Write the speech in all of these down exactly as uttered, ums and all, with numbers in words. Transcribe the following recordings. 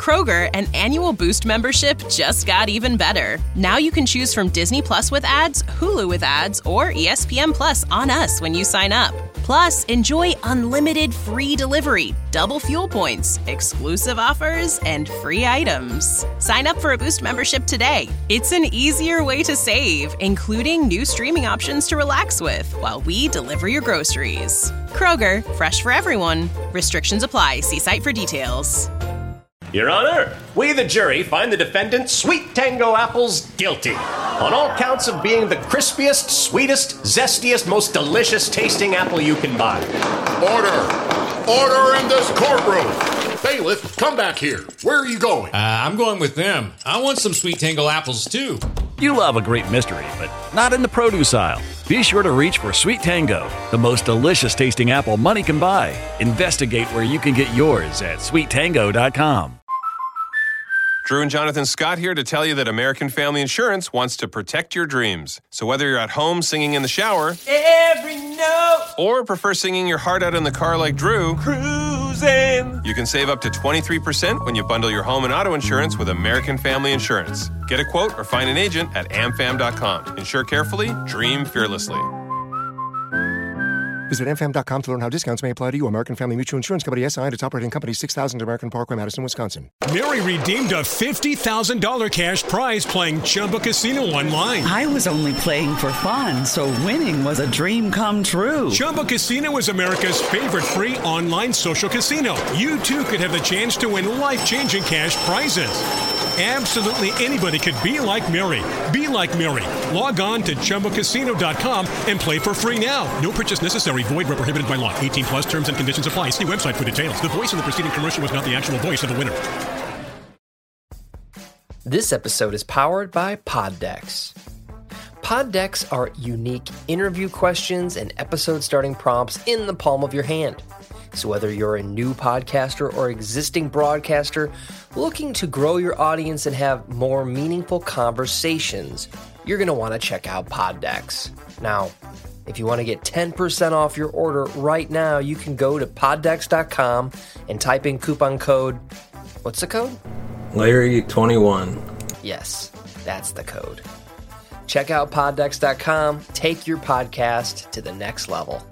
Kroger, an annual Boost membership just got even better. Now you can choose from Disney Plus with ads, Hulu with ads, or E S P N Plus on us when you sign up. Plus, enjoy unlimited free delivery, double fuel points, exclusive offers, and free items. Sign up for a Boost membership today. It's an easier way to save, including new streaming options to relax with while we deliver your groceries. Kroger, fresh for everyone. Restrictions apply. See site for details. Your Honor, we the jury find the defendant, Sweet Tango Apples, guilty on all counts of being the crispiest, sweetest, zestiest, most delicious tasting apple you can buy. Order! Order in this courtroom! Bailiff, come back here. Where are you going? Uh, I'm going with them. I want some Sweet Tango Apples, too. You love a great mystery, but not in the produce aisle. Be sure to reach for Sweet Tango, the most delicious tasting apple money can buy. Investigate where you can get yours at sweet tango dot com. Drew and Jonathan Scott here to tell you that American Family Insurance wants to protect your dreams. So whether you're at home singing in the shower, every note, or prefer singing your heart out in the car like Drew, cruising, you can save up to twenty-three percent when you bundle your home and auto insurance with American Family Insurance. Get a quote or find an agent at am fam dot com. Insure carefully, dream fearlessly. Visit am fam dot com to learn how discounts may apply to you. American Family Mutual Insurance Company, S I and its operating company, six thousand American Parkway, Madison, Wisconsin. Mary redeemed a fifty thousand dollars cash prize playing Chumba Casino online. I was only playing for fun, so winning was a dream come true. Chumba Casino is America's favorite free online social casino. You, too, could have the chance to win life-changing cash prizes. Absolutely anybody could be like Mary. Be like Mary. Log on to chumba casino dot com and play for free now. No purchase necessary. Void where prohibited by law. eighteen plus terms and conditions apply. See website for details. The voice in the preceding commercial was not the actual voice of the winner. This episode is powered by Poddex. Poddex are unique interview questions and episode starting prompts in the palm of your hand. So whether you're a new podcaster or existing broadcaster looking to grow your audience and have more meaningful conversations, you're going to want to check out Poddex. Now, if you want to get ten percent off your order right now, you can go to poddex dot com and type in coupon code. What's the code? Larry twenty-one. Yes, that's the code. Check out poddex dot com. Take your podcast to the next level.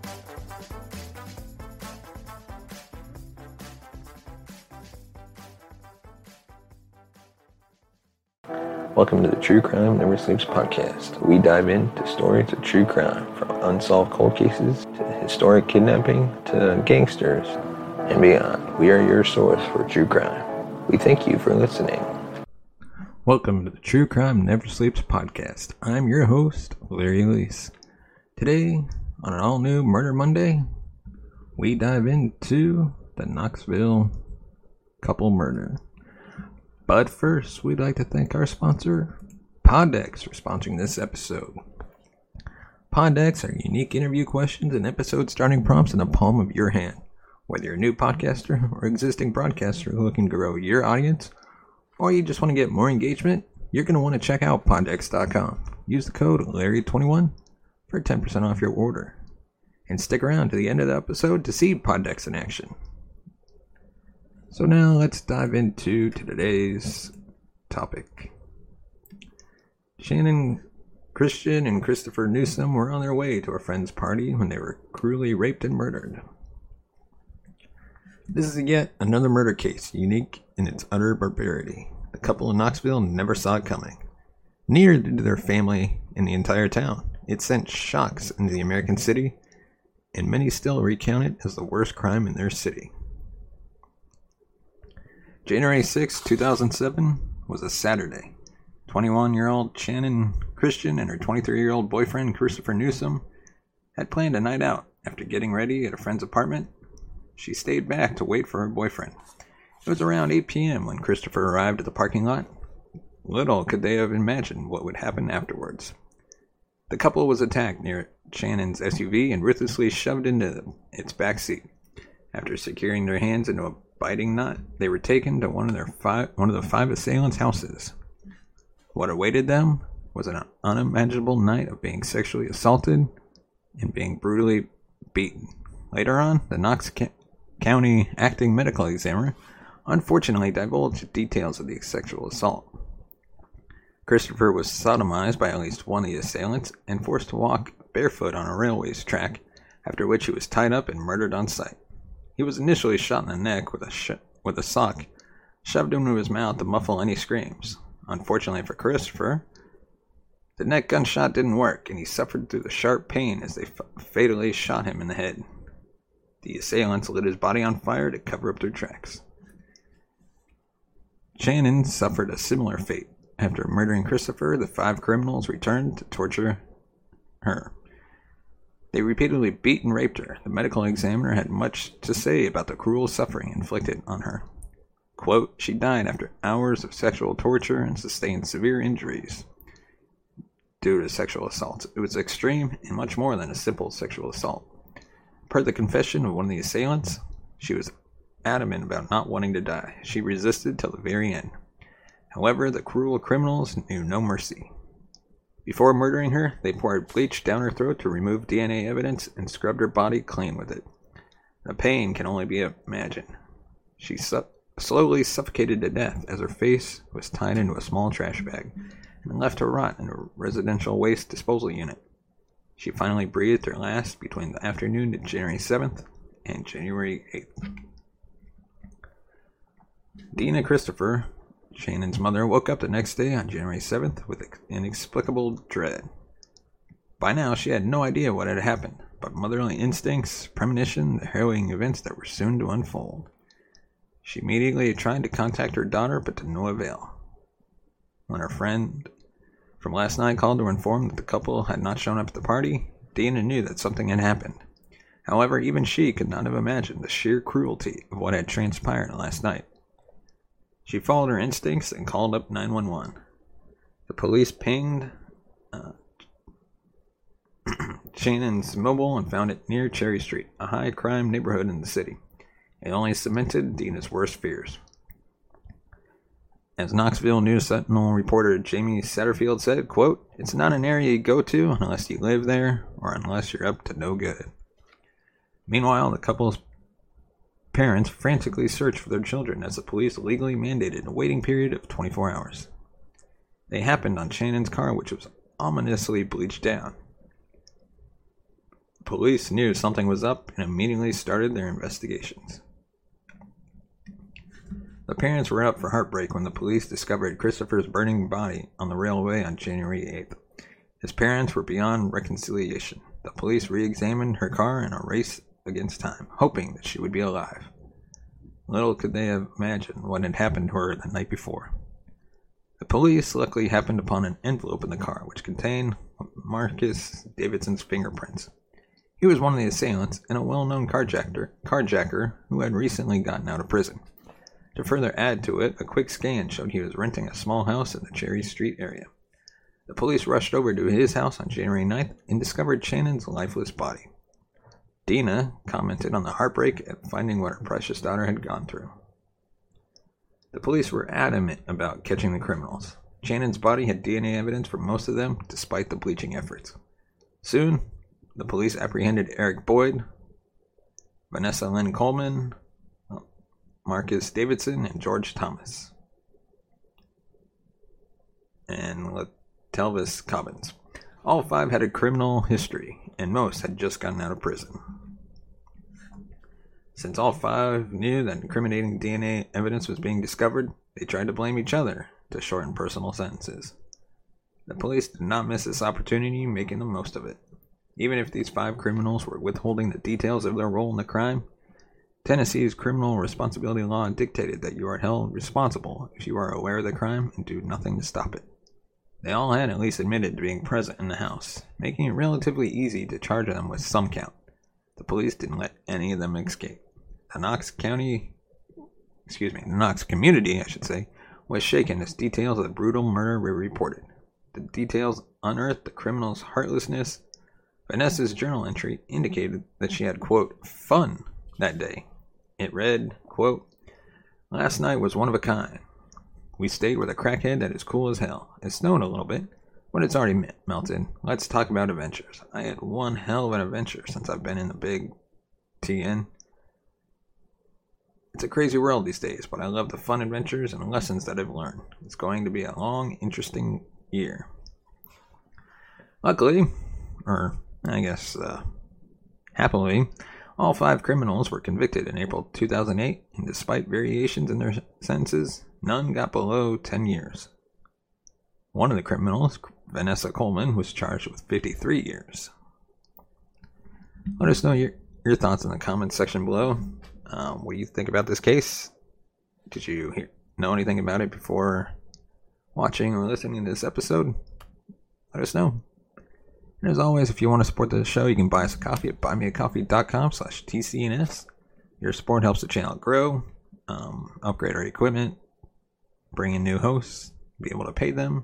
Welcome to the True Crime Never Sleeps podcast. We dive into stories of true crime, from unsolved cold cases to historic kidnapping to gangsters and beyond. We are your source for true crime. We thank you for listening. Welcome to the True Crime Never Sleeps podcast. I'm your host, Larry Elise. Today, on an all-new Murder Monday, we dive into the Knoxville couple murder. But first, we'd like to thank our sponsor, Poddex, for sponsoring this episode. Poddex are unique interview questions and episode starting prompts in the palm of your hand. Whether you're a new podcaster or existing broadcaster looking to grow your audience, or you just want to get more engagement, you're going to want to check out poddex dot com. Use the code Larry twenty-one for ten percent off your order. And stick around to the end of the episode to see Poddex in action. So now let's dive into today's topic. Shannon Christian and Christopher Newsom were on their way to a friend's party when they were cruelly raped and murdered. This is yet another murder case, unique in its utter barbarity. The couple in Knoxville never saw it coming. Neither did their family and the entire town. It sent shocks into the American city, and many still recount it as the worst crime in their city. January sixth, two thousand seven was a Saturday. twenty-one-year-old Shannon Christian and her twenty-three-year-old boyfriend Christopher Newsom had planned a night out. After getting ready at a friend's apartment, she stayed back to wait for her boyfriend. It was around eight p.m. when Christopher arrived at the parking lot. Little could they have imagined what would happen afterwards. The couple was attacked near Shannon's S U V and ruthlessly shoved into its back seat. After securing their hands into a biting knot, they were taken to one of their five one of the five assailants' houses. What awaited them was an unimaginable night of being sexually assaulted and being brutally beaten. Later on, the Knox County acting medical examiner unfortunately divulged details of the sexual assault. Christopher was sodomized by at least one of the assailants and forced to walk barefoot on a railway track, after which he was tied up and murdered on sight. He was initially shot in the neck with a sh- with a sock shoved into his mouth to muffle any screams. Unfortunately for Christopher, the neck gunshot didn't work, and he suffered through the sharp pain as they f- fatally shot him in the head. The assailants lit his body on fire to cover up their tracks. Shannon suffered a similar fate. After murdering Christopher, the five criminals returned to torture her. They repeatedly beat and raped her. The medical examiner had much to say about the cruel suffering inflicted on her. Quote, she died after hours of sexual torture and sustained severe injuries due to sexual assault. It was extreme and much more than a simple sexual assault. Per the confession of one of the assailants, she was adamant about not wanting to die. She resisted till the very end. However, the cruel criminals knew no mercy. Before murdering her, they poured bleach down her throat to remove D N A evidence and scrubbed her body clean with it. The pain can only be imagined. She su- slowly suffocated to death as her face was tied into a small trash bag and left to rot in a residential waste disposal unit. She finally breathed her last between the afternoon of January seventh and January eighth. Dina Christopher, Shannon's mother, woke up the next day on January seventh with inexplicable dread. By now, she had no idea what had happened, but motherly instincts, premonition, the harrowing events that were soon to unfold. She immediately tried to contact her daughter, but to no avail. When her friend from last night called to inform that the couple had not shown up at the party, Dina knew that something had happened. However, even she could not have imagined the sheer cruelty of what had transpired last night. She followed her instincts and called up nine one one. The police pinged uh, Shannon's mobile and found it near Cherry Street, a high-crime neighborhood in the city. It only cemented Dina's worst fears. As Knoxville News Sentinel reporter Jamie Satterfield said, quote, it's not an area you go to unless you live there or unless you're up to no good. Meanwhile, the couple's parents frantically searched for their children as the police legally mandated a waiting period of twenty-four hours. They happened on Shannon's car, which was ominously bleached down. Police knew something was up and immediately started their investigations. The parents were up for heartbreak when the police discovered Christopher's burning body on the railway on January eighth. His parents were beyond reconciliation. The police re-examined her car in a race against time, hoping that she would be alive. Little could they have imagined what had happened to her the night before. The police luckily happened upon an envelope in the car which contained Marcus Davidson's fingerprints. He was one of the assailants and a well-known carjacker, carjacker who had recently gotten out of prison. To further add to it, a quick scan showed he was renting a small house in the Cherry Street area. The police rushed over to his house on January ninth and discovered Shannon's lifeless body. Dina commented on the heartbreak at finding what her precious daughter had gone through. The police were adamant about catching the criminals. Shannon's body had D N A evidence for most of them, despite the bleaching efforts. Soon, the police apprehended Eric Boyd, Vanessa Lynn Coleman, Marcus Davidson, and George Thomas, and Telvis Cobbins. All five had a criminal history, and most had just gotten out of prison. Since all five knew that incriminating D N A evidence was being discovered, they tried to blame each other to shorten personal sentences. The police did not miss this opportunity, making the most of it. Even if these five criminals were withholding the details of their role in the crime, Tennessee's criminal responsibility law dictated that you are held responsible if you are aware of the crime and do nothing to stop it. They all had at least admitted to being present in the house, making it relatively easy to charge them with some count. The police didn't let any of them escape. The Knox County, excuse me, the Knox community, I should say, was shaken as details of the brutal murder were reported. The details unearthed the criminal's heartlessness. Vanessa's journal entry indicated that she had, quote, fun that day. It read, quote, last night was one of a kind. We stayed with a crackhead that is cool as hell. It snowed a little bit, but it's already melted. Let's talk about adventures. I had one hell of an adventure since I've been in the big T N. It's a crazy world these days, but I love the fun adventures and lessons that I've learned. It's going to be a long, interesting year. Luckily, or I guess uh, happily, all five criminals were convicted in April two thousand eight, and despite variations in their sentences, none got below ten years. One of the criminals, Vanessa Coleman, was charged with fifty-three years. Let us know your, your thoughts in the comments section below. Um, what do you think about this case? Did you hear, know anything about it before watching or listening to this episode? Let us know. And as always, if you want to support the show, you can buy us a coffee at buymeacoffee.com slash TCNS. Your support helps the channel grow, um, upgrade our equipment, bring in new hosts, be able to pay them.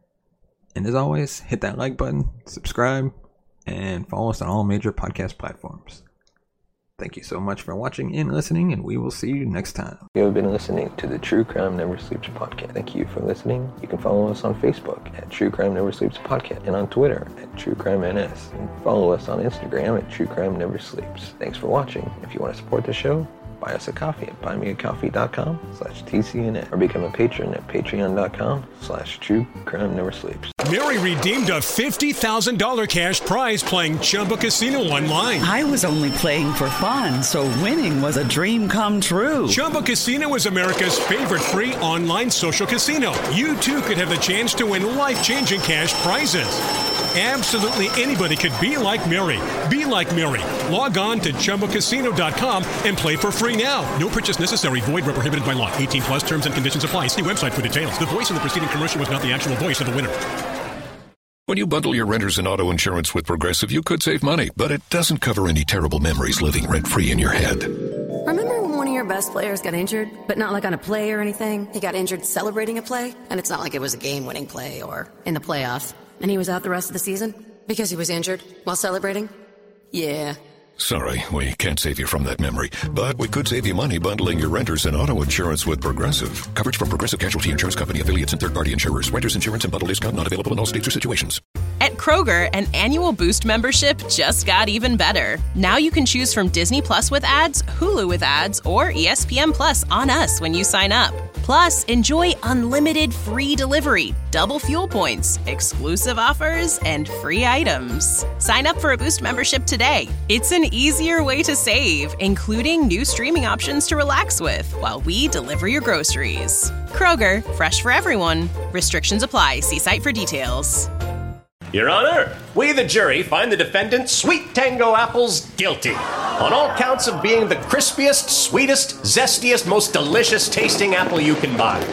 And as always, hit that like button, subscribe, and follow us on all major podcast platforms. Thank you so much for watching and listening, and we will see you next time. You have been listening to the True Crime Never Sleeps podcast. Thank you for listening. You can follow us on Facebook at True Crime Never Sleeps podcast and on Twitter at True Crime N S. And follow us on Instagram at True Crime Never Sleeps. Thanks for watching. If you want to support the show, buy us a coffee at buymeacoffee.com slash TCNS or become a patron at patreon.com slash True Crime Never Sleeps. Mary redeemed a fifty thousand dollars cash prize playing Chumba Casino online. I was only playing for fun, so winning was a dream come true. Chumba Casino is America's favorite free online social casino. You too could have the chance to win life-changing cash prizes. Absolutely anybody could be like Mary. Be like Mary. Log on to Chumba Casino dot com and play for free now. No purchase necessary. Void where prohibited by law. eighteen plus terms and conditions apply. See website for details. The voice in the preceding commercial was not the actual voice of the winner. When you bundle your renters and auto insurance with Progressive, you could save money, but it doesn't cover any terrible memories living rent-free in your head. Remember when one of your best players got injured, but not like on a play or anything? He got injured celebrating a play, and it's not like it was a game-winning play or in the playoffs, and he was out the rest of the season because he was injured while celebrating? Yeah. Sorry, we can't save you from that memory, but we could save you money bundling your renters and auto insurance with Progressive. Coverage from Progressive Casualty Insurance Company, affiliates, and third-party insurers. Renters insurance and bundle discount not available in all states or situations. At Kroger, an annual Boost membership just got even better. Now you can choose from Disney Plus with ads, Hulu with ads, or E S P N Plus on us when you sign up. Plus, enjoy unlimited free delivery, double fuel points, exclusive offers, and free items. Sign up for a Boost membership today. It's an easier way to save, including new streaming options to relax with while we deliver your groceries. Kroger, fresh for everyone. Restrictions apply. See site for details. Your Honor, we the jury find the defendant Sweet Tango Apples guilty on all counts of being the crispiest, sweetest, zestiest, most delicious tasting apple you can buy.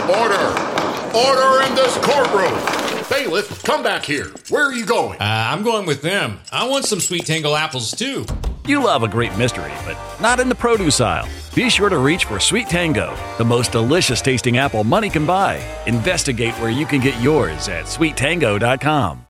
Order! Order in this courtroom! Bailiff, come back here. Where are you going? Uh, I'm going with them. I want some Sweet Tango apples too. You love a great mystery, but not in the produce aisle. Be sure to reach for Sweet Tango, the most delicious tasting apple money can buy. Investigate where you can get yours at sweet tango dot com.